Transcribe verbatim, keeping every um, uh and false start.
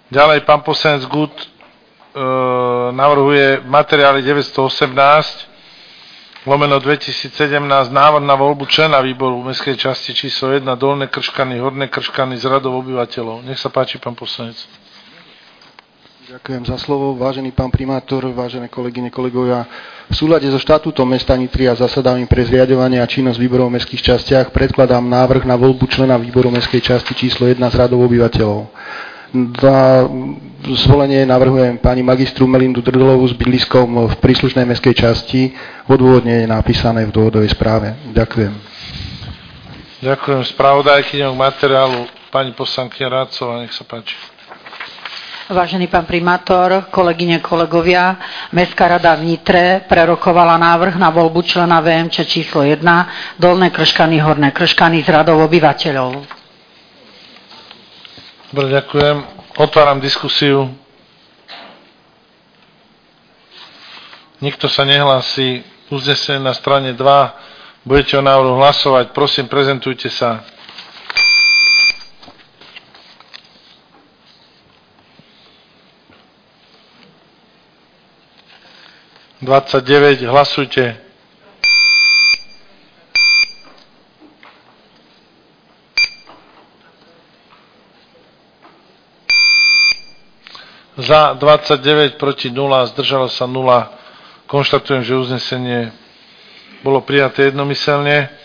Ďalej pán poslanec Gut e, navrhuje materiály deväťstoosemnásť lomeno dvetisícsedemnásť návrh na voľbu člena výboru mestskej časti číslo jedna Dolné Krškany, Horné Krškany z radov obyvateľov. Nech sa páči, pán poslanec. Ďakujem za slovo. Vážený pán primátor, vážené kolegyne, kolegovia, v súlade so štatútom mesta Nitry a zásadami pre zriaďovanie a činnosť výborov v mestských častiach predkladám návrh na voľbu člena výboru mestskej časti číslo jedna z radov obyvateľov. Na zvolenie navrhujem pani magistru Melindu Drdolovú s bydliskom v príslušnej mestskej časti. Odôvodnenie je napísané v dôvodovej správe. Ďakujem. Ďakujem spravodajkyňou k materiálu pani poslankyňa Rácová, nech sa páči. Vážený pán primátor, kolegyne, kolegovia, Mestská rada v Nitre prerokovala návrh na voľbu člena vé em č číslo jedna Dolné Krškany, Horné Krškany z radov obyvateľov. Dobre, ďakujem. Otváram diskusiu. Nikto sa nehlási. Uznesenie na strane dva. Budete o návrhu hlasovať. Prosím, prezentujte sa. dvadsaťdeväť, hlasujte. Za dvadsaťdeväť, proti nula, zdržalo sa nula. Konštatujem, že uznesenie bolo prijaté jednomyselne.